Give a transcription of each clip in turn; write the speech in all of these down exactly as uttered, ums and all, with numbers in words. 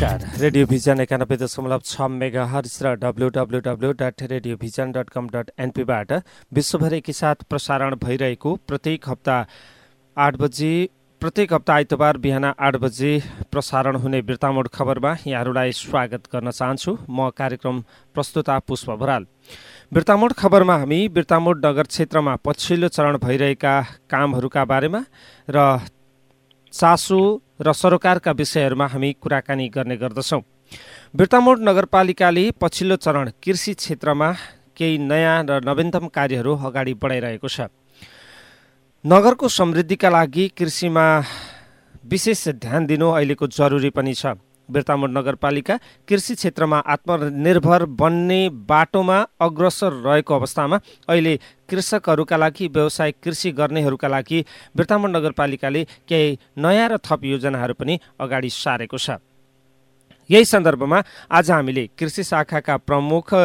नमस्कार। Radio vision एकानब्बे दशमलव छ मेगा हर्ज र W W W dot radio vision dot com dot एनपीबाट विश्वभर एकैसाथ प्रसारण भइरहेको प्रत्येक हप्ता आठ बजी प्रत्येक हप्ता आइतबार बिहान आठ बजे प्रसारण हुने बिर्तामोड खबरमा यहाँहरूलाई स्वागत गर्न चाहन्छु। म कार्यक्रम प्रस्तुता पुष्प बराल। बिर्तामोड खबरमा हामी बिर्तामोड नगर क्षेत्रमा पछिल्लो चरण भइरहेका कामहरूका बारेमा र चासो र सरोकारका विषयहरूमा हामी कुराकानी गर्ने गर्दछौँ। बिर्तामोड नगरपालिकाले पछिल्लो चरण कृषि क्षेत्रमा केही नयाँ र नवीनतम कार्यहरू अगाडि बढाइरहेको छ। नगरको समृद्धिका लागि कृषिमा विशेष ध्यान दिनु अहिलेको जरुरी पनि छ। बिर्तामोड नगरपालिका कृषि क्षेत्रमा आत्मनिर्भर बन्ने बाटोमा अग्रसर रहेको अवस्थामा अहिले कृषकहरूका लागि व्यावसायिक कृषि गर्नेहरूका लागि बिर्तामोड नगरपालिकाले केही नयाँ र थप योजनाहरू पनि अगाडि सारेको छ। यही सन्दर्भमा आज हामीले कृषि शाखाका प्रमुख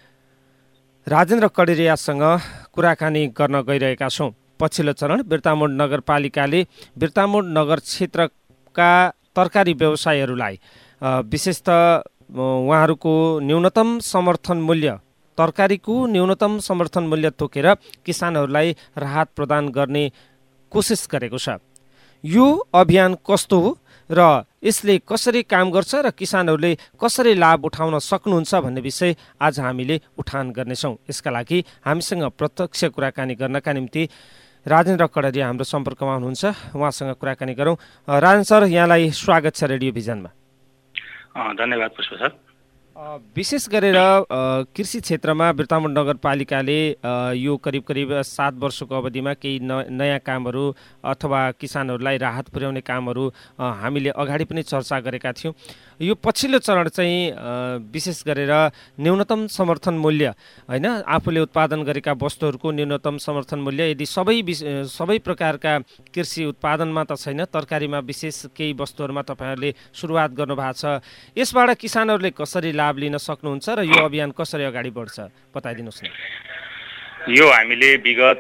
राजेन्द्र कडेरियासँग कुराकानी गर्न गइरहेका छौँ। पछिल्लो चरण बिर्तामोड नगरपालिकाले बिर्तामोड नगर क्षेत्रका तरकारी व्यवसायीहरूलाई विशेषतः उहाँहरूको न्यूनतम समर्थन मूल्य तरकारीको न्यूनतम समर्थन मूल्य तोकेर किसानहरूलाई राहत प्रदान गर्ने कोसिस गरेको छ। यो अभियान कस्तो हो र यसले कसरी काम गर्छ र किसानहरूले कसरी लाभ उठाउन सक्नुहुन्छ भन्ने विषय आज हामीले उठान गर्नेछौँ। यसका लागि हामीसँग प्रत्यक्ष कुराकानी गर्नका निम्ति राजेन्द्र कडेरिया हाम्रो सम्पर्कमा हुनुहुन्छ। उहाँसँग कुराकानी गरौँ। राजेन्द्र सर, यहाँलाई स्वागत छ रेडियो भिजनमा। धन्यवाद पुष्प सर। विशेष गरेर कृषि क्षेत्रमा बिर्तामोड नगरपालिकाले यो करिब करिब सात वर्षको अवधिमा केही नयाँ कामहरू अथवा किसानहरूलाई राहत पुर्याउने कामहरू हामीले अगाडि पनि चर्चा गरेका थियौँ। यो पछिल्लो चरण चाहिँ विशेष गरेर न्यूनतम समर्थन मूल्य होइन, आफूले उत्पादन गरेका वस्तुहरूको न्यूनतम समर्थन मूल्य यदि सबै सबै प्रकारका कृषि उत्पादनमा त छैन, तरकारीमा विशेष केही वस्तुहरूमा तपाईँहरूले सुरुवात गर्नुभएको छ। यसबाट किसानहरूले कसरी लाभ लिन सक्नुहुन्छ र यो अभियान कसरी अगाडि बढ्छ बताइदिनुहोस् न। यो हामीले विगत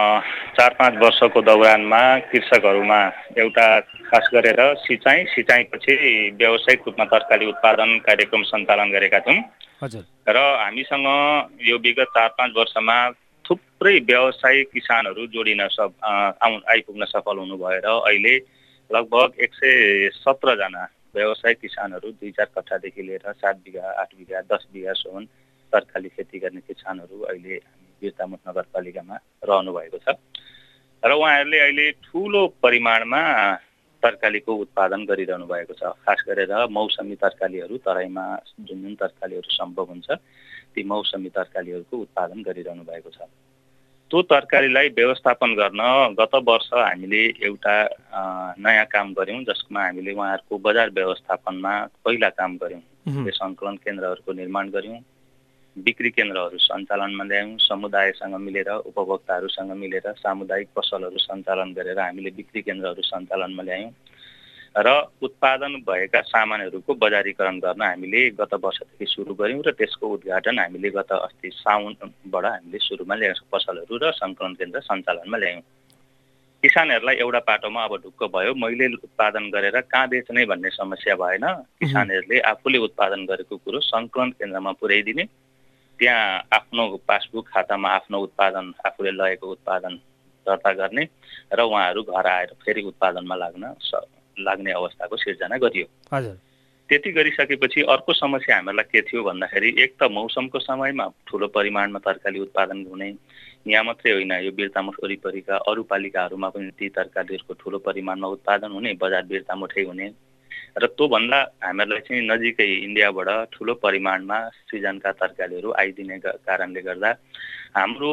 चार पाँच वर्षको दौरानमा कृषकहरूमा एउटा खास गरेर सिँचाइ सिँचाइपछि व्यावसायिक रूपमा तरकारी उत्पादन कार्यक्रम सञ्चालन गरेका थियौँ। हजुर। र हामीसँग यो विगत चार पाँच वर्षमा थुप्रै व्यवसायी किसानहरू जोडिन सब आउ आइपुग्न सफल हुनु भएर अहिले लगभग एक सय सत्रजना व्यवसायिक किसानहरू दुई चार कट्ठादेखि लिएर सात बिघा आठ बिघा दस बिघासम्म तरकारी खेती गर्ने किसानहरू अहिले बिर्तामोड नगरपालिकामा रहनु भएको छ र उहाँहरूले अहिले ठुलो परिमाणमा तरकारीको उत्पादन गरिरहनु भएको छ। खास गरेर मौसमी तरकारीहरू तराईमा जुन जुन तरकारीहरू सम्भव हुन्छ ती मौसमी तरकारीहरूको उत्पादन गरिरहनु भएको छ। त्यो तरकारीलाई व्यवस्थापन गर्न गत वर्ष हामीले एउटा नयाँ काम गऱ्यौँ, जसमा हामीले उहाँहरूको बजार व्यवस्थापनमा पहिला काम गऱ्यौँ। सङ्कलन केन्द्रहरूको निर्माण गऱ्यौँ, बिक्री केन्द्रहरू सञ्चालनमा ल्यायौँ, समुदायसँग मिलेर उपभोक्ताहरूसँग मिलेर सामुदायिक पसलहरू सञ्चालन गरेर हामीले बिक्री केन्द्रहरू सञ्चालनमा ल्यायौँ र उत्पादन भएका सामानहरूको बजारीकरण गर्न हामीले गत वर्षदेखि सुरु गऱ्यौँ र त्यसको उद्घाटन हामीले गत अस्ति साउनबाट हामीले सुरुमा ल्यायौँ। पसलहरू र सङ्कलन केन्द्र सञ्चालनमा ल्यायौँ। किसानहरूलाई एउटा पाटोमा अब ढुक्क भयो, मैले उत्पादन गरेर कहाँ बेच्ने भन्ने समस्या भएन। किसानहरूले आफूले उत्पादन गरेको कुरो सङ्कलन केन्द्रमा पुर्याइदिने, त्यहाँ आफ्नो पासबुक खातामा आफ्नो उत्पादन आफूले लगेको उत्पादन दर्ता गर्ने र उहाँहरू घर आएर फेरि उत्पादनमा लाग्न लाग्ने अवस्थाको सिर्जना गरियो। हजुर। त्यति गरिसकेपछि अर्को समस्या हामीहरूलाई के थियो भन्दाखेरि एक त मौसमको समयमा ठुलो परिमाणमा तरकारी उत्पादन हुने, यहाँ मात्रै होइन यो बिर्तामोड वरिपरिका अरू पालिकाहरूमा पनि ती तरकारीहरूको ठुलो परिमाणमा उत्पादन हुने, बजार बिर्तामोडै हुने र त्योभन्दा हामीहरूलाई चाहिँ नजिकै इन्डियाबाट ठुलो परिमाणमा सिजनका तरकारीहरू आइदिने कारणले गर्दा हाम्रो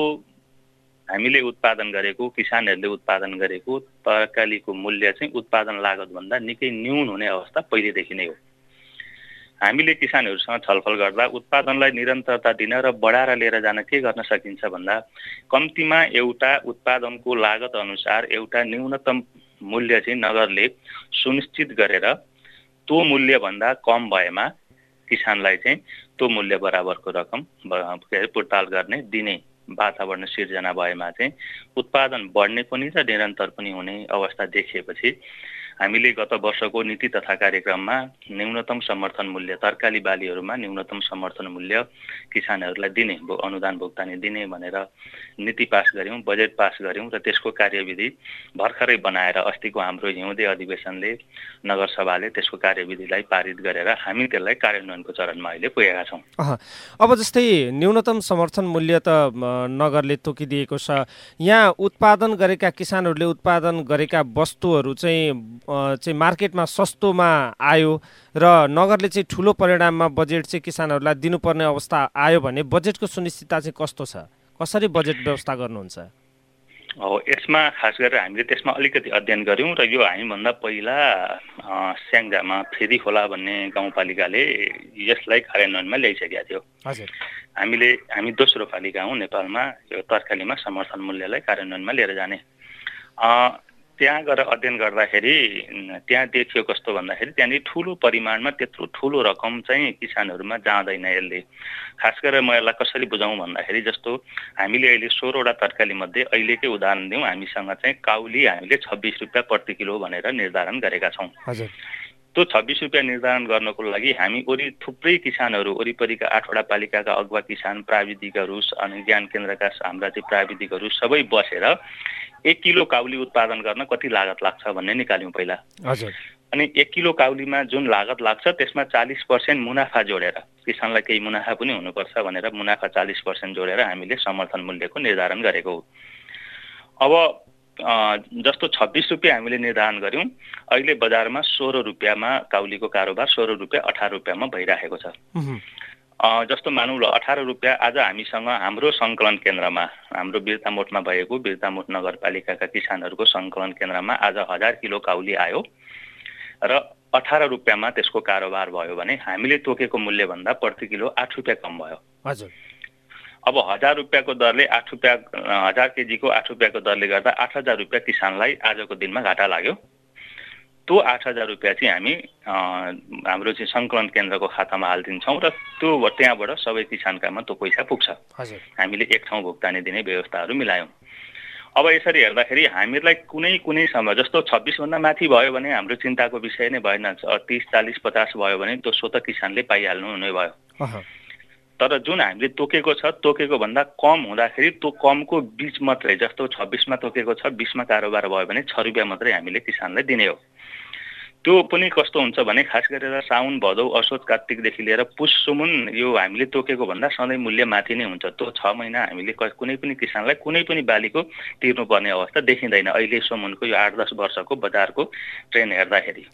हामीले उत्पादन गरेको किसानहरूले उत्पादन गरेको तरकारीको मूल्य चाहिँ उत्पादन लागतभन्दा निकै न्यून हुने अवस्था पहिलेदेखि नै हो। हामीले किसानहरूसँग छलफल गर्दा उत्पादनलाई निरन्तरता दिन र बढाएर लिएर जान के गर्न सकिन्छ भन्दा कम्तीमा एउटा उत्पादनको लागत अनुसार एउटा न्यूनतम मूल्य चाहिँ नगरले सुनिश्चित गरेर त्यो मूल्यभन्दा कम भएमा किसानलाई चाहिँ त्यो मूल्य बराबरको रकम पुर्ताल गर्ने दिने वातावरण सिर्जना भएमा चाहिँ उत्पादन बढ्ने पनि र निरन्तर पनि हुने अवस्था देखिएपछि हामीले गत वर्षको नीति तथा कार्यक्रममा न्यूनतम समर्थन मूल्य तरकारी बालीहरूमा न्यूनतम समर्थन मूल्य किसानहरूलाई दिने अनुदान भुक्तानी दिने भनेर नीति पास गर्यौं, बजेट पास गर्यौं र त्यसको कार्यविधि भर्खरै बनाएर अस्तिको हाम्रो हिउँदे अधिवेशनले नगरसभाले त्यसको कार्यविधिलाई पारित गरेर हामी त्यसलाई कार्यान्वयनको चरणमा अहिले पुगेका छौं। अब जस्तै न्यूनतम समर्थन मूल्य त नगरले तोकिदिएको छ, यहाँ उत्पादन गरेका किसानहरूले उत्पादन गरेका वस्तुहरू चाहिँ चाहिँ मार्केटमा सस्तोमा आयो र नगरले चाहिँ ठुलो परिणाममा बजेट चाहिँ किसानहरूलाई दिनुपर्ने अवस्था आयो भने बजेटको सुनिश्चितता चाहिँ कस्तो छ? कसरी बजेट व्यवस्था गर्नुहुन्छ? हो, यसमा खास गरेर हामीले त्यसमा अलिकति अध्ययन गर्यौं र यो हामीभन्दा पहिला स्याङ्जामा फेदी खोला भन्ने गाउँपालिकाले यसलाई कार्यान्वयनमा ल्याइसकेका थियो। हजुर, हामीले हामी दोस्रो पालिका हौं नेपालमा यो तरकारीमा समर्थन मूल्यलाई कार्यान्वयनमा लिएर जाने। त्यहाँ गएर अध्ययन गर्दाखेरि त्यहाँ देखियो कस्तो भन्दाखेरि त्यहाँनिर ठुलो परिमाणमा त्यत्रो ठुलो रकम चाहिँ किसानहरूमा जाँदैन। यसले खास गरेर म यसलाई कसरी बुझाउँ भन्दाखेरि जस्तो हामीले अहिले सोह्रवटा तरकारी मध्ये अहिलेकै उदाहरण दिउँ, हामीसँग चाहिँ काउली हामीले छब्बिस रुपियाँ प्रति किलो भनेर निर्धारण गरेका छौँ। हजुर, त्यो छब्बिस रुपियाँ निर्धारण गर्नको लागि हामी वरि थुप्रै किसानहरू वरिपरिका आठवटा पालिकाका अगुवा किसान, प्राविधिकहरू अनि ज्ञान केन्द्रका हाम्रा चाहिँ प्राविधिकहरू सबै बसेर एक किलो काउली उत्पादन गर्न कति लागत लाग्छ भन्ने निकाल्यौँ पहिला। हजुर, अनि एक किलो काउलीमा जुन लागत लाग्छ त्यसमा चालिस पर्सेन्ट मुनाफा जोडेर किसानलाई केही मुनाफा पनि हुनुपर्छ भनेर मुनाफा चालिस पर्सेन्ट जोडेर हामीले समर्थन मूल्यको निर्धारण गरेको हो। अब जस्तो छब्बिस रुपियाँ हामीले निर्धारण गर्यौं, अहिले बजारमा सोह्र रुपियाँमा काउलीको कारोबार सोह्र रुपियाँ अठार रुपियाँमा भइरहेको छ। जस्तो मानौँ ल अठार रुपियाँ आज हामीसँग हाम्रो सङ्कलन केन्द्रमा हाम्रो बिर्तामोटमा भएको बिर्तामोट नगरपालिकाका किसानहरूको सङ्कलन केन्द्रमा आज हजार किलो काउली आयो र अठार रुपियाँमा त्यसको कारोबार भयो भने हामीले तोकेको मूल्यभन्दा प्रति किलो आठ रुपियाँ कम भयो। हजुर, अब हजार रुपियाँको दरले आठ रुपियाँ हजार केजीको आठ रुपियाँको दरले गर्दा आठ हजार रुपियाँ किसानलाई आजको दिनमा घाटा लाग्यो। त्यो आठ हजार रुपियाँ चाहिँ हामी हाम्रो चाहिँ सङ्कलन केन्द्रको खातामा हालिदिन्छौँ र त्यो त्यहाँबाट सबै किसानकामा त्यो पैसा पुग्छ। हामीले एक ठाउँ भुक्तानी दिने व्यवस्थाहरू मिलायौँ। अब यसरी हेर्दाखेरि हामीलाई कुनै कुनै समय जस्तो छब्बिसभन्दा माथि भयो भने हाम्रो चिन्ताको विषय नै भएन, तिस चालिस पचास भयो भने त्यो स्वतः किसानले पाइहाल्नु हुने भयो। तर जुन हामीले तोकेको छ तोकेको भन्दा कम हुँदाखेरि त्यो कमको बीच मात्रै जस्तो छब्बिसमा तोकेको छ बिसमा कारोबार भयो भने छ रुपियाँ मात्रै हामीले किसानलाई दिने हो। त्यो पनि कस्तो हुन्छ भने खास गरेर साउन भदौ असोज कार्तिकदेखि लिएर पुससम्म यो हामीले तोकेको भन्दा सधैँ मूल्य माथि नै हुन्छ। त्यो छ महिना हामीले कुनै पनि किसानलाई कुनै पनि बालीको तिर्नुपर्ने अवस्था देखिँदैन अहिलेसम्मको यो आठ दस वर्षको बजारको ट्रेन्ड हेर्दाखेरि।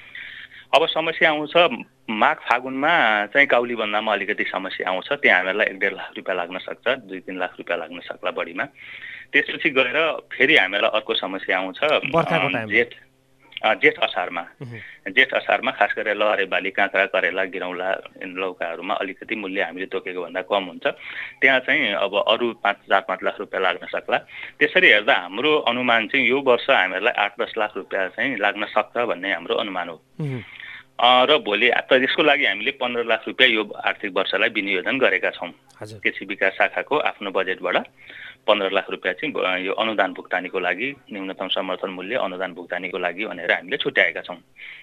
अब समस्या आउँछ माघ फागुनमा चाहिँ काउली भन्दामा अलिकति समस्या आउँछ, त्यहाँ हामीलाई एक डेढ लाख रुपियाँ लाग्न सक्छ, दुई तिन लाख रुपियाँ लाग्न सक्ला बढीमा। त्यसपछि गएर फेरि हामीलाई अर्को समस्या आउँछ जेठ जेठ असारमा। जेठ असारमा खास गरेर लहरे बाली, काँक्रा, करेला, गिरौँला, लौकाहरूमा अलिकति मूल्य हामीले तोकेको भन्दा कम हुन्छ, त्यहाँ चाहिँ अब अरू पाँच चार पाँच लाख रुपियाँ लाग्न सक्ला। त्यसरी हेर्दा हाम्रो अनुमान चाहिँ यो वर्ष हामीहरूलाई आठ दस लाख रुपियाँ चाहिँ लाग्न सक्छ भन्ने हाम्रो अनुमान हो। र भोलि त यसको लागि हामीले पन्ध्र लाख रुपियाँ यो आर्थिक वर्षलाई विनियोजन गरेका छौँ। कृषि विकास शाखाको आफ्नो बजेटबाट पन्ध्र लाख रुपियाँ चाहिँ यो अनुदान भुक्तानीको लागि न्यूनतम समर्थन मूल्य अनुदान भुक्तानीको लागि भनेर हामीले छुट्याएका छौँ।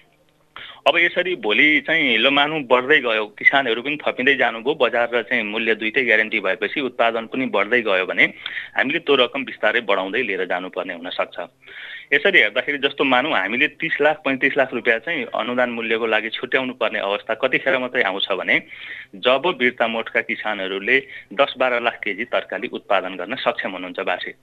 अब यसरी भोलि चाहिँ ल मानौँ बढ्दै गयो, किसानहरू पनि थपिँदै जानुभयो, बजार र चाहिँ मूल्य दुइटै ग्यारेन्टी भएपछि उत्पादन पनि बढ्दै गयो भने हामीले त्यो रकम बिस्तारै बढाउँदै लिएर जानुपर्ने हुनसक्छ। यसरी हेर्दाखेरि जस्तो मानौँ हामीले तीस लाख पैँतिस लाख रुपियाँ चाहिँ अनुदान मूल्यको लागि छुट्याउनु पर्ने अवस्था कतिखेर मात्रै आउँछ भने जब बिर्तामोटका किसानहरूले दस बाह्र लाख केजी तरकारी उत्पादन गर्न सक्षम हुनुहुन्छ वार्षिक।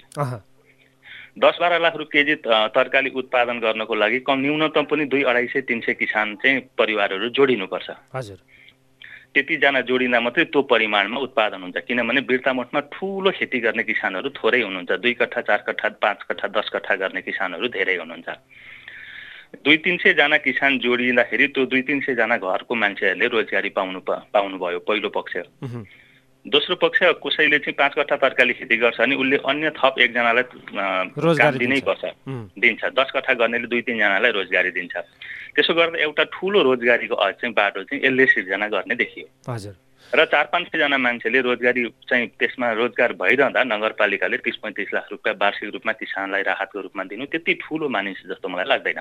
दस बाह्र लाख केजी तरकारी उत्पादन गर्नको लागि कम न्यूनतम पनि दुई अढाई सय तिन सय किसान चाहिँ परिवारहरू जोडिनुपर्छ। हजुर, त्यतिजना जोडिँदा मात्रै त्यो परिमाणमा उत्पादन हुन्छ, किनभने बिर्तामोटमा ठुलो खेती गर्ने किसानहरू थोरै हुनुहुन्छ, दुई कट्ठा चार कट्ठा पाँच कट्ठा दस कट्ठा गर्ने किसानहरू धेरै हुनुहुन्छ। दुई तिन सयजना किसान जोडिँदाखेरि त्यो दुई तिन सयजना घरको मान्छेहरूले रोजगारी पाउनु पाउनुभयो पहिलो पक्ष। दोस्रो पक्ष कसैले चाहिँ पाँच कट्ठा तरकारी खेती गर्छ अनि उसले अन्य थप एकजनालाई रोजगारी दिनै पर्छ, दिन्छ। दस कट्ठा गर्नेले दुई तिनजनालाई रोजगारी दिन्छ। त्यसो गर्दा एउटा ठुलो रोजगारीको चाहिँ बाटो चाहिँ यसले सिर्जना गर्ने देखियो। हजुर, र चार पाँच सयजना मान्छेले रोजगारी चाहिँ त्यसमा रोजगार भइरहँदा नगरपालिकाले तीस पैँतिस लाख रुपियाँ वार्षिक रूपमा किसानलाई राहतको रूपमा दिनु त्यति ठुलो मानिस जस्तो मलाई लाग्दैन।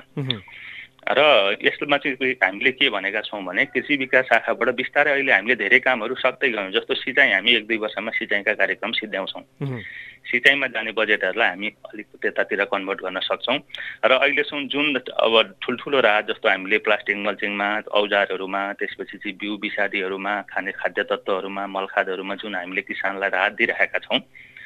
र यसमा चाहिँ हामीले के भनेका छौँ भने कृषि विकास शाखाबाट बिस्तारै अहिले हामीले धेरै कामहरू सक्दै गयौँ। जस्तो सिँचाइ हामी एक दुई वर्षमा सिँचाइका कार्यक्रम सिद्ध्याउँछौँ। सिँचाइमा जाने बजेटहरूलाई हामी अलिक त्यतातिर कन्भर्ट गर्न सक्छौँ। र अहिलेसम्म जुन अब ठुल्ठुलो राहत जस्तो हामीले प्लास्टिक मल्चिङमा, औजारहरूमा, त्यसपछि चाहिँ बिउ विषादीहरूमा, खाने खाद्य तत्त्वहरूमा, मलखादहरूमा जुन हामीले किसानलाई राहत दिइरहेका छौँ,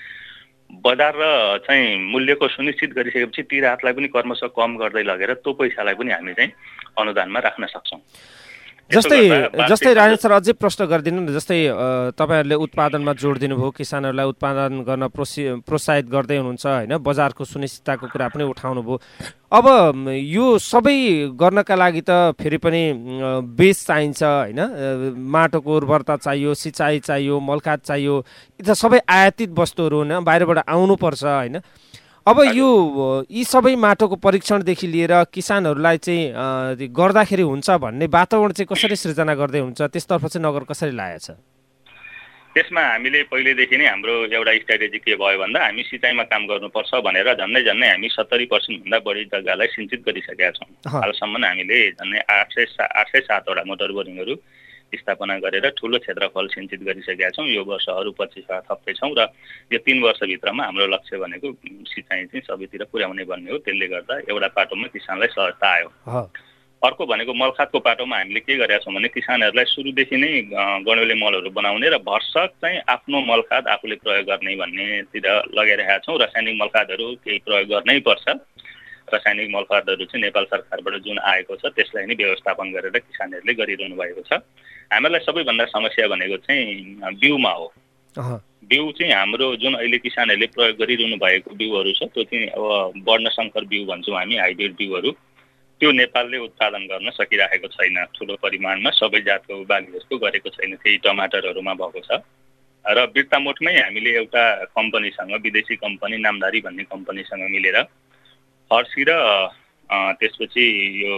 बजार र चाहिँ मूल्यको सुनिश्चित गरिसकेपछि ती राहतलाई पनि क्रमशः कम गर्दै लगेर त्यो पैसालाई पनि हामी चाहिँ अनुदानमा राख्न सक्छौँ। जस्तै जस्तै राजेश सर अझै प्रश्न गरिदिनु न। जस्तै तपाईँहरूले उत्पादनमा जोड दिनुभयो, किसानहरूलाई उत्पादन गर्न प्रोत्सि प्रोत्साहित गर्दै हुनुहुन्छ होइन, बजारको सुनिश्चितताको कुरा पनि उठाउनु भयो। अब यो सबै गर्नका लागि त फेरि पनि बेस चाहिन्छ होइन, माटोको उर्वरता चाहियो, सिँचाइ चाहियो, मलखाद चाहियो, यी त सबै आयातित वस्तुहरू हुन्, बाहिरबाट आउनुपर्छ होइन। अब यो यी सबै माटोको परीक्षणदेखि लिएर किसानहरूलाई चाहिँ गर्दाखेरि हुन्छ भन्ने वातावरण चाहिँ कसरी सृजना गर्दै हुन्छ, त्यसतर्फ चाहिँ नगर कसरी लागेको छ? त्यसमा हामीले पहिलेदेखि नै हाम्रो एउटा स्ट्राटेजी के भयो भन्दा हामी सिँचाइमा काम गर्नुपर्छ भनेर झन्डै झन्डै हामी सत्तरी पर्सेन्टभन्दा बढी जग्गालाई सिंचित गरिसकेका छौँ। हालसम्म हामीले झन्डै आठ सय आठ सय सातवटा मोटर बोरिङहरू स्थापना गरेर ठुलो क्षेत्रफल सिंचित गरिसकेका छौँ। यो वर्ष अरू पच्चिस वटा थप्दैछौँ र यो तीन वर्षभित्रमा हाम्रो लक्ष्य भनेको सिँचाइ चाहिँ सबैतिर पुर्याउने भन्ने हो। त्यसले गर्दा एउटा पाटोमा किसानलाई सहजता आयो। अर्को भनेको मलखादको पाटोमा हामीले के गरेका छौँ भने किसानहरूलाई सुरुदेखि नै गणौले मलहरू बनाउने र भरसक चाहिँ आफ्नो मलखाद आफूले प्रयोग गर्ने भन्नेतिर लगाइरहेका छौँ। रासायनिक मलखादहरू केही प्रयोग गर्नै पर्छ। रासायनिक मलखादहरू चाहिँ नेपाल सरकारबाट जुन आएको छ त्यसलाई नै व्यवस्थापन गरेर किसानहरूले गरिरहनु भएको छ। हामीलाई सबैभन्दा समस्या भनेको चाहिँ बिउमा हो। बिउ चाहिँ हाम्रो जुन अहिले किसानहरूले प्रयोग गरिरहनु भएको बिउहरू छ त्यो चाहिँ अब वर्णशङ्कर बिउ भन्छौँ हामी, हाइब्रिड बिउहरू, त्यो नेपालले उत्पादन गर्न सकिरहेको छैन। ठुलो परिमाणमा सबै जातको बालीहरूको गरेको छैन। त्यही टमाटरहरूमा भएको छ। र बिर्तामोटमै हामीले एउटा कम्पनीसँग, विदेशी कम्पनी नामधारी भन्ने कम्पनीसँग मिलेर फर्सी र त्यसपछि यो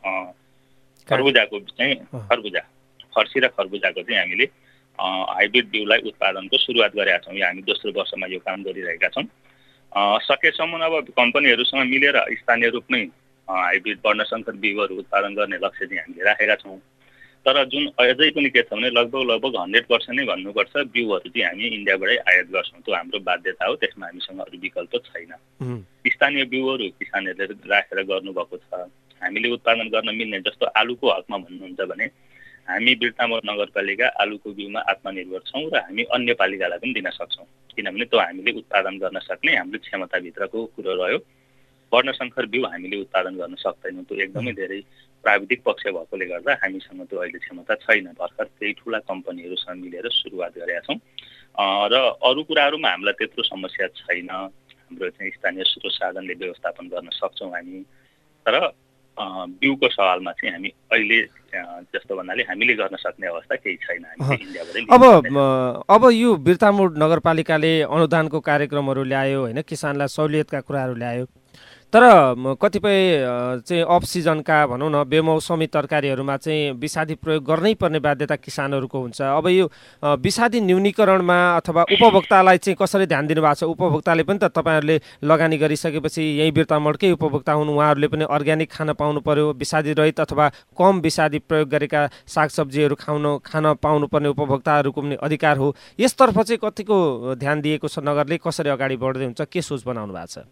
खरबुजाको चाहिँ खरबुजा फर्सी र खरबुजाको चाहिँ हामीले हाइब्रिड बिउलाई उत्पादनको सुरुवात गरेका छौँ। यो हामी दोस्रो वर्षमा यो काम गरिरहेका छौँ। सकेसम्म अब कम्पनीहरूसँग मिलेर स्थानीय रूपमै हाइब्रिड वर्णशङ्कर बिउहरू उत्पादन गर्ने लक्ष्य चाहिँ हामीले राखेका छौँ। तर जुन अझै पनि के छ भने लगभग लगभग हन्ड्रेड पर्सेन्ट नै भन्नुपर्छ बिउहरू चाहिँ हामी इन्डियाबाटै आयात गर्छौँ। त्यो हाम्रो बाध्यता हो। त्यसमा हामीसँग अरू विकल्प छैन। स्थानीय बिउहरू किसानहरूले राखेर गर्नुभएको छ। हामीले उत्पादन गर्न मिल्ने जस्तो आलुको हकमा भन्नुहुन्छ भने हामी बिर्तामोट नगरपालिका आलुको बिउमा आत्मनिर्भर छौँ र हामी अन्य पालिकालाई पनि दिन सक्छौँ। किनभने त्यो हामीले उत्पादन गर्न सक्ने हाम्रो क्षमताभित्रको कुरो रह्यो। वर्णशङ्कर बिउ हामीले उत्पादन गर्न सक्दैनौँ। त्यो एकदमै धेरै प्राविधिक पक्ष भएकोले गर्दा हामीसँग त्यो अहिले क्षमता छैन। भर्खर केही ठुला कम्पनीहरूसँग मिलेर सुरुवात गरेका छौँ। र अरू कुराहरूमा हामीलाई त्यत्रो समस्या छैन। हाम्रो चाहिँ स्थानीय स्रोत साधनले व्यवस्थापन गर्न सक्छौँ हामी। तर बिउको सवालमा चाहिँ हामी अहिले जस्तो भन्नाले हामीले गर्न सक्ने अवस्था केही छैन। अब अब यो बिर्तामोट नगरपालिकाले अनुदानको कार्यक्रमहरू ल्यायो होइन, किसानलाई सहुलियतका कुराहरू ल्यायो। तर कतिपय चाहिँ अफ सिजनका भनौँ न बेमौसमी तरकारीहरूमा चाहिँ विषादी प्रयोग गर्नै पर्ने बाध्यता किसानहरूको हुन्छ। अब यो विषादी न्यूनीकरणमा अथवा उपभोक्तालाई चाहिँ कसरी ध्यान दिनुभएको छ? उपभोक्ताले पनि त तपाईँहरूले लगानी गरिसकेपछि यहीँ बिर्तामोटकै उपभोक्ता हुनु, उहाँहरूले पनि अर्ग्यानिक खान पाउनु पर्यो। विषादी रहित अथवा कम विषादी प्रयोग गरेका सागसब्जीहरू खाउन खान पाउनुपर्ने उपभोक्ताहरूको पनि अधिकार हो। यसतर्फ चाहिँ कतिको ध्यान दिएको छ नगरले? कसरी अगाडि बढ्दै हुन्छ? के सोच बनाउनु भएको छ?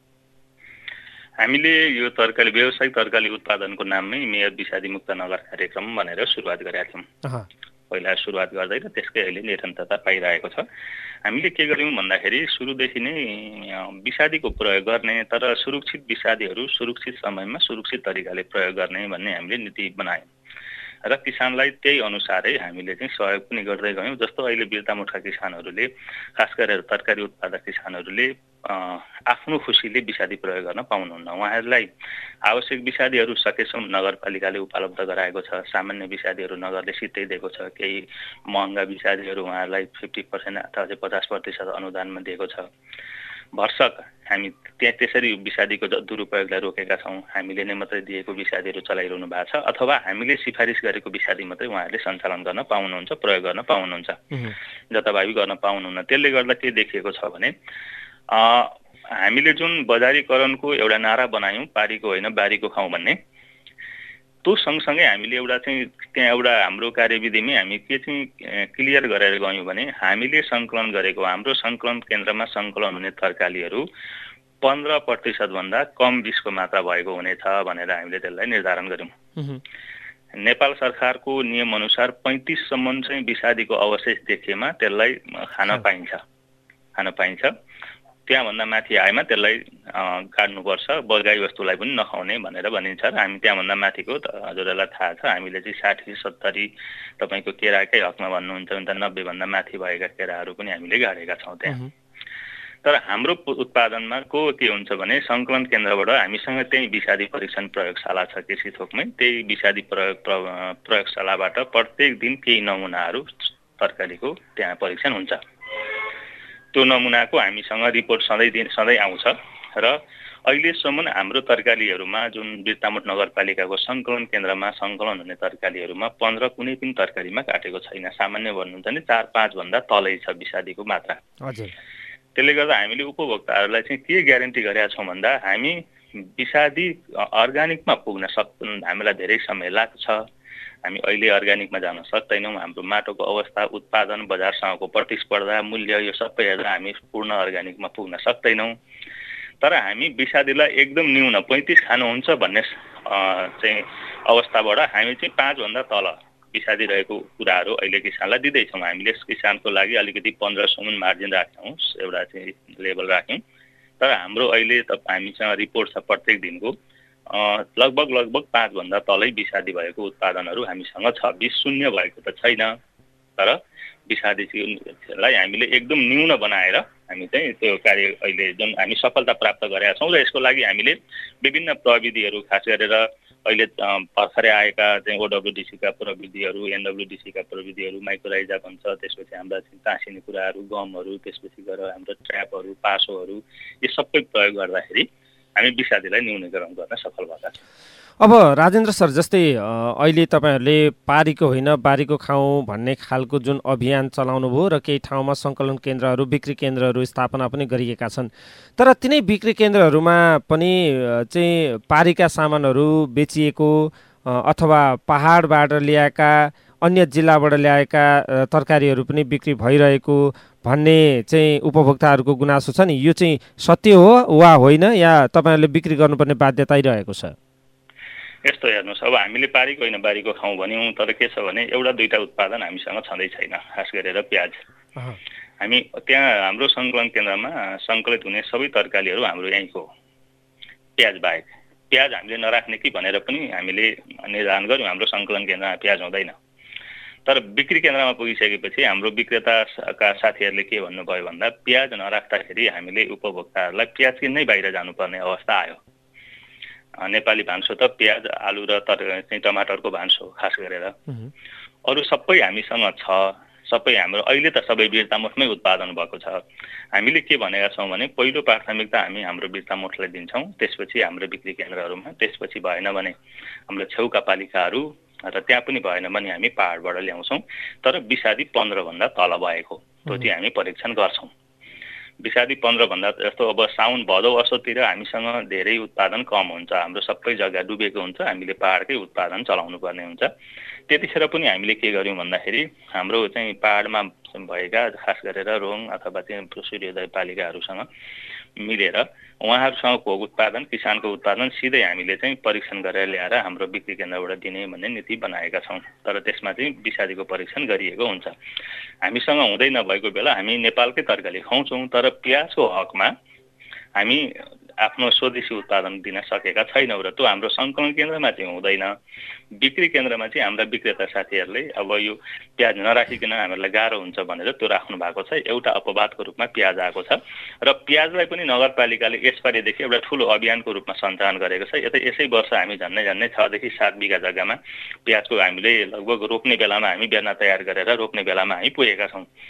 हामीले यो तरकारी व्यावसायिक तरकारी उत्पादनको नाममै मेयर विषादी मुक्त नगर कार्यक्रम भनेर सुरुवात गरेका थियौँ। पहिला सुरुवात गर्दै र त्यसकै अहिले निरन्तरता पाइरहेको छ। हामीले के गर्यौँ भन्दाखेरि सुरुदेखि नै विषादीको प्रयोग गर्ने तर सुरक्षित विषादीहरू सुरक्षित समयमा सुरक्षित तरिकाले प्रयोग गर्ने भन्ने हामीले नीति बनायौँ र किसानलाई त्यही अनुसारै हामीले चाहिँ सहयोग पनि गर्दै गयौँ। जस्तो अहिले बिर्तामोटका किसानहरूले, खास गरेर तरकारी उत्पादक किसानहरूले आफ्नो खुसीले विषादी प्रयोग गर्न पाउनुहुन्न। उहाँहरूलाई आवश्यक विषादीहरू सकेसम्म नगरपालिकाले उपलब्ध गराएको छ। सामान्य विषादीहरू नगरले सिधै दिएको छ। केही महँगा विषादीहरू उहाँहरूलाई फिफ्टी पर्सेन्ट अथवा चाहिँ पचास प्रतिशत अनुदानमा दिएको छ। भरसक हामी त्यहाँ त्यसरी विषादीको दुरुपयोगलाई रोकेका छौँ। हामीले नै मात्रै दिएको विषादीहरू चलाइरहनु भएको छ अथवा हामीले सिफारिस गरेको विषादी मात्रै उहाँहरूले सञ्चालन गर्न पाउनुहुन्छ, प्रयोग गर्न पाउनुहुन्छ, जताभावी गर्न पाउनुहुन्न। त्यसले गर्दा के देखिएको छ भने हामीले जुन बजारीकरणको एउटा नारा बनायौँ, पारीको होइन बारीको खाउँ भन्ने, त्यो सँगसँगै हामीले एउटा चाहिँ त्यहाँ एउटा हाम्रो कार्यविधिमै हामी के चाहिँ क्लियर गरेर गयौँ भने हामीले सङ्कलन गरेको हाम्रो सङ्कलन केन्द्रमा सङ्कलन हुने तरकारीहरू पन्ध्र प्रतिशतभन्दा कम विषको मात्रा भएको हुनेछ भनेर हामीले त्यसलाई निर्धारण गऱ्यौँ। नेपाल सरकारको नियमअनुसार पैँतिससम्म चाहिँ विषादीको अवशेष देखिएमा त्यसलाई खान पाइन्छ खान पाइन्छ त्यहाँभन्दा माथि आएमा त्यसलाई काट्नुपर्छ, गाई वस्तुलाई पनि नखाउने भनेर भनिन्छ। र हामी त्यहाँभन्दा माथिको हजुरहरूलाई थाहा छ, हामीले चाहिँ साठी सत्तरी तपाईँको केराकै हकमा भन्नुहुन्छ भने त नब्बेभन्दा माथि भएका केराहरू पनि हामीले गाडेका छौँ त्यहाँ। तर हाम्रो उत्पादनमा को के हुन्छ भने सङ्कलन केन्द्रबाट हामीसँग त्यही विषादी परीक्षण प्रयोगशाला छ कृषि थोकमै, त्यही विषादी प्रयोग प्रयोगशालाबाट प्रत्येक दिन केही नमुनाहरू तरकारीको त्यहाँ परीक्षण हुन्छ। त्यो नमुनाको हामीसँग रिपोर्ट सधैँ दिन सधैँ आउँछ र अहिलेसम्म हाम्रो तरकारीहरूमा जुन बिर्तामोट नगरपालिकाको सङ्कलन केन्द्रमा सङ्कलन हुने तरकारीहरूमा पन्ध्र कुनै पनि तरकारीमा काटेको छैन। सामान्य भन्नुहुन्छ भने चार पाँचभन्दा तलै छ विषादीको मात्रा। हजुर। त्यसले गर्दा हामीले उपभोक्ताहरूलाई चाहिँ के ग्यारेन्टी गरेका छौँ भन्दा हामी विषादी अर्ग्यानिकमा पुग्न सक् हामीलाई धेरै समय लाग्छ। हामी अहिले अर्ग्यानिकमा जान सक्दैनौँ। हाम्रो माटोको अवस्था, उत्पादन, बजारसँगको प्रतिस्पर्धा, मूल्य यो सबै हेरेर हामी पूर्ण अर्ग्यानिकमा पुग्न सक्दैनौँ। तर हामी विषादीलाई एकदम न्यून पैँतिस खानुहुन्छ भन्ने चाहिँ अवस्थाबाट हामी चाहिँ पाँचभन्दा तल विषादी रहेको कुराहरू अहिले किसानलाई दिँदैछौँ। हामीले किसानको लागि अलिकति पन्ध्रसम्म मार्जिन राख्छौँ, एउटा चाहिँ लेभल राख्यौँ। तर हाम्रो अहिले त हामीसँग रिपोर्ट छ प्रत्येक दिनको लगभग लगभग पाँचभन्दा तलै विषादी भएको उत्पादनहरू हामीसँग छ। विष शून्य भएको त छैन, तर विषादीलाई हामीले एकदम न्यून बनाएर हामी चाहिँ त्यो कार्य अहिले जुन हामी सफलता प्राप्त गरेका छौँ। र यसको लागि हामीले विभिन्न प्रविधिहरू खास गरेर अहिले भर्खरै आएका चाहिँ ओडब्ल्युडिसीका प्रविधिहरू, एनडब्ल्युडिसीका प्रविधिहरू, माइक्रोराइजा भन्छ, त्यसपछि हाम्रा टाँसिने कुराहरू, गमहरू, त्यसपछि गएर हाम्रो ट्र्यापहरू, पासोहरू, यो सबै प्रयोग गर्दाखेरि हामी विषादीलाई न्यूनीकरण गर्न सफल भएका छौँ। अब राजेन्द्र सर, जस्तै अहिले तपाईँहरूले पारीको होइन बारीको खाउँ भन्ने खालको जुन अभियान चलाउनु भयो र केही ठाउँमा सङ्कलन केन्द्रहरू, बिक्री केन्द्रहरू स्थापना पनि गरिएका छन्, तर तिनै बिक्री केन्द्रहरूमा पनि चाहिँ पारीका सामानहरू बेचिएको अथवा पहाडबाट ल्याएका अन्य जिल्लाबाट ल्याएका तरकारीहरू पनि बिक्री भइरहेको भन्ने चाहिँ उपभोक्ताहरूको गुनासो छ नि, यो चाहिँ सत्य हो वा होइन, या तपाईँहरूले बिक्री गर्नुपर्ने बाध्यता रहेको छ? यस्तो हेर्नुहोस्, अब हामीले पारीको होइन बारीको खाउँ भन्यौँ, तर के छ भने एउटा दुईवटा उत्पादन हामीसँग छँदै छैन, खास गरेर प्याज। हामी त्यहाँ हाम्रो सङ्कलन केन्द्रमा सङ्कलित हुने सबै तरकारीहरू हाम्रो यहीँको, प्याज बाहेक। प्याज हामीले नराख्ने कि भनेर पनि हामीले निर्धारण गऱ्यौँ, हाम्रो सङ्कलन केन्द्रमा प्याज हुँदैन। तर बिक्री केन्द्रमा पुगिसकेपछि हाम्रो विक्रेताका साथीहरूले के भन्नुभयो भन्दा प्याज नराख्दाखेरि हामीले उपभोक्ताहरूलाई प्याज किन्नै बाहिर जानुपर्ने अवस्था आयो। नेपाली भान्सो त प्याज, आलु र तर चाहिँ टमाटरको भान्सो खास गरेर, अरू सबै हामीसँग छ। सबै हाम्रो अहिले त सबै बिर्तामोटमै उत्पादन भएको छ। हामीले के भनेका छौँ भने पहिलो प्राथमिकता हामी हाम्रो बिर्तामोटलाई दिन्छौँ, त्यसपछि हाम्रो बिक्री केन्द्रहरूमा, त्यसपछि भएन भने हाम्रो छेउका पालिकाहरू र त्यहाँ पनि भएन भने हामी पहाडबाट ल्याउँछौँ। तर विषादी पन्ध्रभन्दा तल भएको त्यो चाहिँ हामी परीक्षण गर्छौँ। विषादी पन्ध्रभन्दा जस्तो अब साउन भदौ असोजतिर हामीसँग धेरै उत्पादन कम हुन्छ, हाम्रो सबै जग्गा डुबेको हुन्छ, हामीले पहाडकै उत्पादन चलाउनु पर्ने हुन्छ। त्यतिखेर पनि हामीले के गर्यौँ भन्दाखेरि हाम्रो चाहिँ पहाडमा भएका खास गरेर रोङ अथवा चाहिँ सूर्योदय पालिकाहरूसँग मिलेर उहाँहरूसँगको उत्पादन, किसानको उत्पादन सिधै हामीले चाहिँ परीक्षण गरेर ल्याएर हाम्रो बिक्री केन्द्रबाट दिने भन्ने नीति बनाएका छौँ। तर त्यसमा चाहिँ विषादीको परीक्षण गरिएको हुन्छ। हामीसँग हुँदै नभएको बेला हामी नेपालकै तरकारी खुवाउँछौँ, तर प्याजको हकमा हामी आफ्नो स्वदेशी उत्पादन दिन सकेका छैनौँ र त्यो हाम्रो सङ्कलन केन्द्रमा चाहिँ हुँदैन। बिक्री केन्द्रमा चाहिँ हाम्रा विक्रेता साथीहरूले अब यो प्याज नराखिकन हामीहरूलाई गाह्रो हुन्छ भनेर त्यो राख्नु भएको छ। एउटा अपवादको रूपमा प्याज आएको छ र प्याजलाई पनि नगरपालिकाले यसपालिदेखि एउटा ठुलो अभियानको रूपमा सञ्चालन गरेको छ। यतै यसै वर्ष हामी झन्डै झन्डै छदेखि सात बिघा जग्गामा प्याजको हामीले लगभग रोप्ने बेलामा हामी बेर्ना तयार गरेर रोप्ने बेलामा हामी पुगेका छौँ।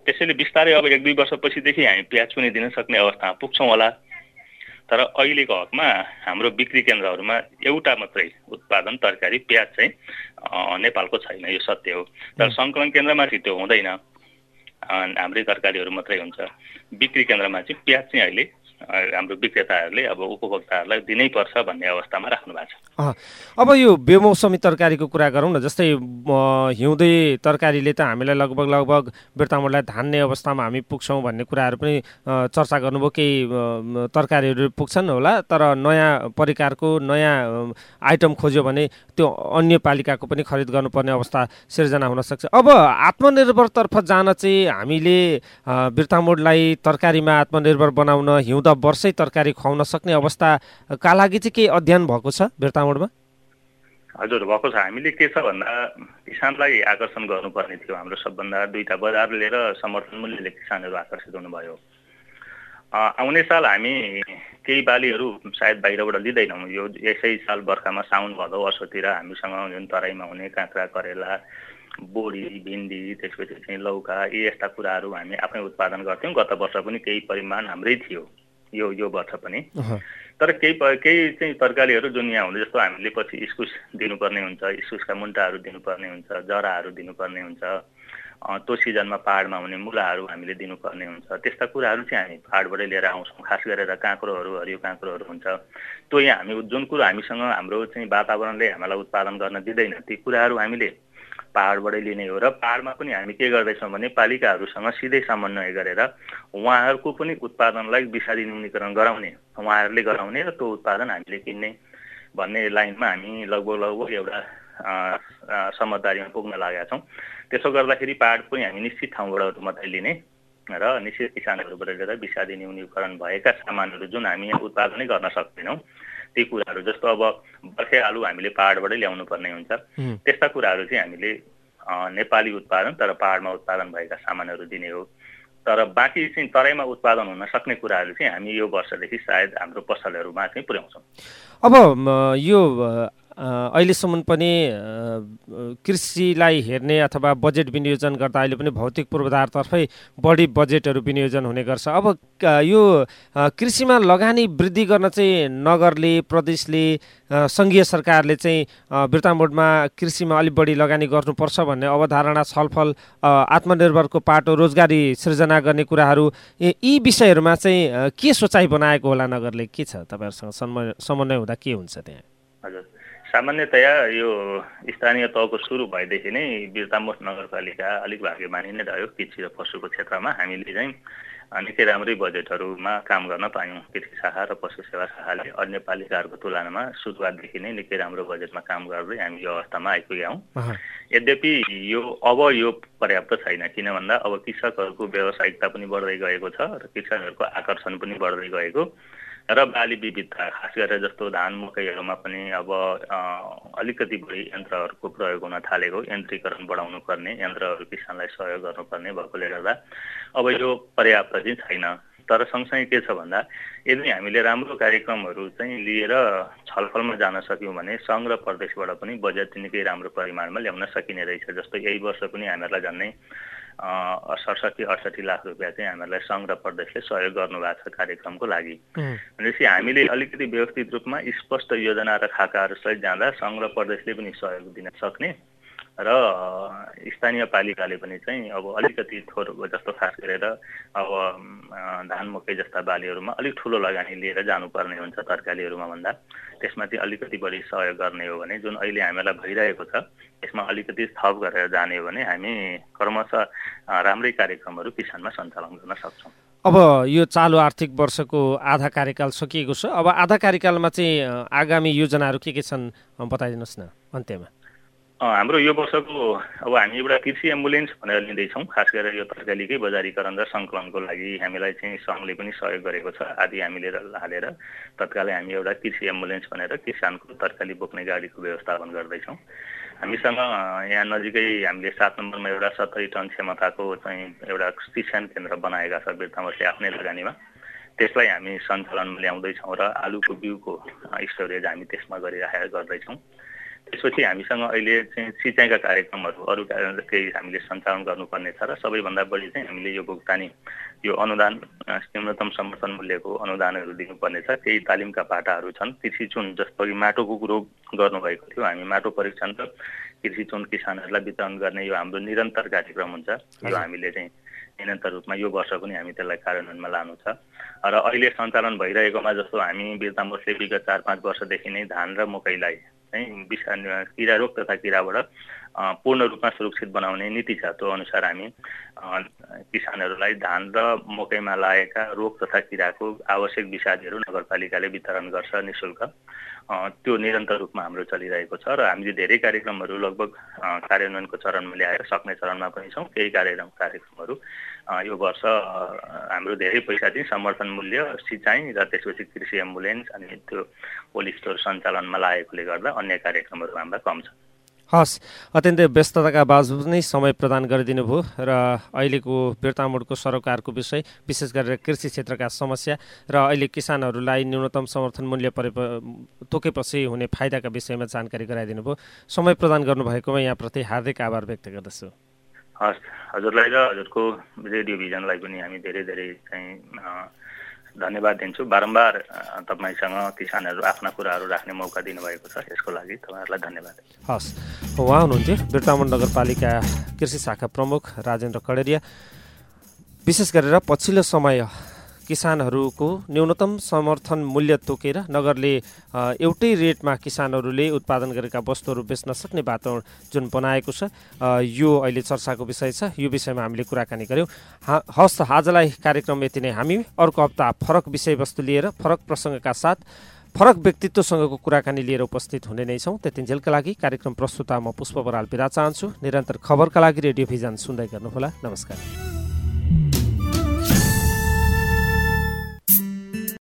त्यसैले बिस्तारै अब एक दुई वर्षपछिदेखि हामी प्याज पनि दिन सक्ने अवस्थामा पुग्छौँ होला। तर अहिलेको हकमा हाम्रो बिक्री केन्द्रहरूमा एउटा मात्रै उत्पादन तरकारी प्याज चाहिँ नेपालको छैन, यो सत्य हो। तर सङ्कलन केन्द्रमा चाहिँ त्यो हुँदैन, हाम्रै तरकारीहरू मात्रै हुन्छ। बिक्री केन्द्रमा चाहिँ प्याज चाहिँ अहिले हाम्रो विक्रेताहरूले अब उपभोक्ताहरूलाई दिनै पर्छ भन्ने अवस्थामा राख्नु भएको छ। अब यो बेमौसमी तरकारीको कुरा गरौँ न, जस्तै हिउँदे तरकारीले त हामीलाई लगभग लगभग बिर्तामोडलाई धान्ने अवस्थामा हामी पुग्छौँ भन्ने कुराहरू पनि चर्चा गर्नुभयो। केही तरकारीहरू पुग्छन् होला, तर नयाँ परिकारको नयाँ आइटम खोज्यो भने त्यो अन्य पालिकाको पनि खरिद गर्नुपर्ने अवस्था सिर्जना हुनसक्छ। अब आत्मनिर्भरतर्फ जान चाहिँ हामीले बिर्तामोडलाई तरकारीमा आत्मनिर्भर बनाउन, हिउँद वर्षै तरकारी खुवाउन सक्ने अवस्थाका लागि चाहिँ केही अध्ययन भएको छ बिर्तामोडमा? हजुर, भएको छ। हामीले के छ भन्दा किसानलाई आकर्षण गर्नुपर्ने थियो। हाम्रो सबभन्दा दुईटा बजार लिएर समर्थन मूल्यले किसानहरू आकर्षित हुनुभयो। आउने साल हामी केही बालीहरू सायद बाहिरबाट लिँदैनौँ। यो यसै साल बर्खामा साउन भदौ असोतिर हामीसँग जुन तराईमा हुने काँक्रा, करेला, बोडी, भिन्डी, त्यसपछि चाहिँ लौका, यी यस्ता कुराहरू हामी आफै उत्पादन गर्थ्यौँ। गत वर्ष पनि केही परिमाण हाम्रै थियो, यो यो वर्ष पनि। तर केही केही चाहिँ तरकारीहरू जुन यहाँ हुँदै, जस्तो हामीले पछि इस्कुस दिनुपर्ने हुन्छ, इस्कुसका मुन्टाहरू दिनुपर्ने हुन्छ, जराहरू दिनुपर्ने हुन्छ, त्यो सिजनमा पाहाडमा हुने मुलाहरू हामीले दिनुपर्ने हुन्छ। त्यस्ता कुराहरू चाहिँ हामी पाहाडबाटै लिएर आउँछौँ। खास गरेर काँक्रोहरू, हरियो काँक्रोहरू हुन्छ, त्यो यहाँ हामी जुन कुरो हामीसँग हाम्रो चाहिँ वातावरणले हामीलाई उत्पादन गर्न दिँदैन, ती कुराहरू हामीले पाहाडबाटै लिने हो। र पाहाडमा पनि हामी के गर्दैछौँ भने पालिकाहरूसँग सिधै समन्वय गरेर उहाँहरूको पनि उत्पादनलाई विषादी न्यूनीकरण गराउने, उहाँहरूले गराउने र त्यो उत्पादन हामीले किन्ने भन्ने लाइनमा हामी लगभग लगभग एउटा समझदारीमा पुग्न लागेका छौँ। त्यसो गर्दाखेरि पाहाड पनि हामी निश्चित ठाउँबाट मात्रै लिने र निश्चित किसानहरूबाट लिएर विषादी न्यूनीकरण भएका सामानहरू जुन हामी यहाँ उत्पादनै गर्न सक्दैनौँ, ती कुराहरू जस्तो अब बर्खे आलु हामीले पाहाडबाटै ल्याउनु पर्ने हुन्छ, त्यस्ता कुराहरू चाहिँ हामीले नेपाली उत्पादन तर पाहाडमा उत्पादन भएका सामानहरू दिने हो। तर बाँकी चाहिँ तराईमा उत्पादन हुन सक्ने कुराहरू चाहिँ हामी यो वर्षदेखि सायद हाम्रो पसलहरूमा चाहिँ पुर्याउँछौँ। अब यो अहिलेसम्म पनि कृषिलाई हेर्ने अथवा बजेट विनियोजन गर्दा अहिले पनि भौतिक पूर्वाधारतर्फै बढी बजेटहरू विनियोजन हुने गर्छ। अब यो कृषिमा लगानी वृद्धि गर्न चाहिँ नगरले, प्रदेशले, सङ्घीय सरकारले चाहिँ बिर्तामोडमा कृषिमा अलिक बढी लगानी गर्नुपर्छ भन्ने अवधारणा, छलफल, आत्मनिर्भरको पाटो, रोजगारी सृजना गर्ने कुराहरू, यी विषयहरूमा चाहिँ के सोचाइ बनाएको होला नगरले? के छ तपाईँहरूसँग समन्वय हुँदा के हुन्छ त्यहाँ? हजुर, सामान्यतया यो स्थानीय तहको सुरु भएदेखि नै बिर्तामोड नगरपालिका अलिक भाग्यमानी नै रह्यो। कृषि र पशुको क्षेत्रमा हामीले चाहिँ निकै राम्रै बजेटहरूमा काम गर्न पायौँ। कृषि शाखा र पशु सेवा शाखाले अन्य पालिकाहरूको तुलनामा सुरुवातदेखि नै निकै राम्रो बजेटमा काम गर्दै हामी यो अवस्थामा आइपुगेका हौँ। यद्यपि यो अब यो पर्याप्त छैन, किन भन्दा अब कृषकहरूको व्यावसायिकता पनि बढ्दै गएको छ र कृषकहरूको आकर्षण पनि बढ्दै गएको र बाली विविधता, खास गरेर जस्तो धान मकैहरूमा पनि अब अलिकति बढी यन्त्रहरूको प्रयोग हुन थालेको, यन्त्रीकरण बढाउनु पर्ने, यन्त्रहरू किसानलाई सहयोग गर्नुपर्ने भएकोले गर्दा अब यो पर्याप्त चाहिँ छैन। तर सँगसँगै के छ भन्दा यदि हामीले राम्रो कार्यक्रमहरू चाहिँ लिएर छलफलमा जान सक्यौँ भने सङ्घ र प्रदेशबाट पनि बजेट निकै राम्रो परिमाणमा ल्याउन सकिने रहेछ। जस्तो यही वर्ष पनि हामीहरूलाई झन्डै सडसठी अडसठी लाख रुपियाँ चाहिँ हामीहरूलाई सङ्घ र प्रदेशले सहयोग गर्नुभएको छ कार्यक्रमको लागि। भनेपछि हामीले अलिकति व्यवस्थित रूपमा स्पष्ट योजना र खाकाहरूसहित जाँदा सङ्घ र प्रदेशले पनि सहयोग दिन सक्ने र स्थानीय पालिकाले पनि चाहिँ अब अलिकति थोर जस्तो खास गरेर अब धान मकै जस्ता बालीहरूमा अलिक ठुलो लगानी लिएर जानुपर्ने हुन्छ तरकारीहरूमा भन्दा, त्यसमा चाहिँ अलिकति बढी सहयोग गर्ने हो भने जुन अहिले हामीलाई भइरहेको छ त्यसमा अलिकति थप गरेर जाने हो भने हामी क्रमशः राम्रै कार्यक्रमहरू किसानमा सञ्चालन गर्न सक्छौँ। अब यो चालु आर्थिक वर्षको आधा कार्यकाल सकिएको छ। अब आधा कार्यकालमा चाहिँ आगामी योजनाहरू के के छन् बताइदिनुहोस् न अन्त्यमा। हाम्रो यो वर्षको अब हामी एउटा कृषि एम्बुलेन्स भनेर लिँदैछौँ। खास गरेर यो तरकारीकै बजारीकरण र सङ्कलनको लागि हामीलाई चाहिँ सङ्घले पनि सहयोग गरेको छ। आदि हामीले हालेर तत्कालै हामी एउटा कृषि एम्बुलेन्स भनेर किसानको तरकारी बोक्ने गाडीको व्यवस्थापन गर्दैछौँ। हामीसँग यहाँ नजिकै हामीले सात नम्बरमा एउटा सत्तरी टन क्षमताको चाहिँ एउटा सिँचाइ केन्द्र बनाएका छ बिर्तामोडले आफ्नै लगानीमा। त्यसलाई हामी सञ्चालनमा ल्याउँदैछौँ र आलुको बिउको स्टोरेज हामी त्यसमा गरिराखेर गर्दैछौँ। त्यसपछि हामीसँग अहिले चाहिँ सिँचाइका कार्यक्रमहरू अरू केही हामीले सञ्चालन गर्नुपर्ने छ र सबैभन्दा बढी चाहिँ हामीले यो भुक्तानी यो अनुदान न्यूनतम समर्थन मूल्यको अनुदानहरू दिनुपर्ने छ। केही तालिमका पाटाहरू छन्। कृषि चुन जस्तो कि माटोको कुरो गर्नुभएको थियो, हामी माटो परीक्षण र कृषि चुन किसानहरूलाई वितरण गर्ने यो हाम्रो निरन्तर कार्यक्रम हुन्छ। यो हामीले चाहिँ निरन्तर रूपमा यो वर्ष पनि हामी त्यसलाई कार्यान्वयनमा लानु छ र अहिले सञ्चालन भइरहेकोमा जस्तो हामी बिर्तामोर्सले विगत चार पाँच वर्षदेखि नै धान र मकैलाई चाहिँ विषा किरा रोग तथा किराबाट पूर्ण रूपमा सुरक्षित बनाउने नीति छ। त्यो अनुसार हामी किसानहरूलाई धान र मकैमा लागेका रोग तथा किराको आवश्यक विषादीहरू नगरपालिकाले वितरण गर्छ निःशुल्क। त्यो निरन्तर रूपमा हाम्रो चलिरहेको छ र हामीले धेरै कार्यक्रमहरू लगभग कार्यान्वयनको चरणमा ल्याएर सक्ने चरणमा पनि छौँ। केही कार्यक्रम कार्यक्रमहरू यो वर्ष हाम्रो धेरै पैसा चाहिँ समर्थन मूल्य, सिँचाइ र त्यसपछि कृषि एम्बुलेन्स अनि त्यो कोल्ड स्टोर सञ्चालनमा लागेकोले गर्दा अन्य कार्यक्रमहरू हाम्रा कम छ। हस्, अत्यन्तै व्यस्तताका बावजुद नै समय प्रदान गरिदिनु भयो र अहिलेको बिर्तामोडको सरोकारको विषय, विशेष गरेर कृषि क्षेत्रका समस्या र अहिले किसानहरूलाई न्यूनतम समर्थन मूल्य परे तोकेपछि हुने फाइदाका विषयमा जानकारी गराइदिनु भयो। समय प्रदान गर्नुभएकोमा यहाँप्रति हार्दिक आभार व्यक्त गर्दछु। हस्, हजुरलाई र हजुरको रेडियो भिजनलाई पनि हामी धेरै धेरै चाहिँ धन्यवाद दिन्छु। बारम्बार तपाईँसँग किसानहरू आफ्ना कुराहरू राख्ने मौका दिनुभएको छ, यसको लागि तपाईँहरूलाई धन्यवाद। हस्, उहाँ हुनुहुन्थ्यो बिर्तामोड नगरपालिका कृषि शाखा प्रमुख राजेन्द्र कडेरिया। विशेष गरेर पछिल्लो समय किसानहरूको न्यूनतम समर्थन मूल्य तोकेर नगरले एउटै रेटमा किसानहरूले उत्पादन गरेका वस्तुहरू बेच्न सक्ने वातावरण जुन बनाएको छ, यो अहिले चर्चाको विषय छ। यो विषयमा हामीले कुराकानी गऱ्यौँ। हस्, आजलाई कार्यक्रम यति नै। हामी अर्को हप्ता फरक विषयवस्तु लिएर फरक प्रसङ्गका साथ फरक व्यक्तित्वसँगको कुराकानी लिएर उपस्थित हुने नै छौँ। त्यतिन्जेलका लागि कार्यक्रम प्रस्तुता म पुष्प बराल बिदा चाहन्छु। निरन्तर खबरका लागि रेडियो भिजन सुन्दै गर्नुहोला। नमस्कार।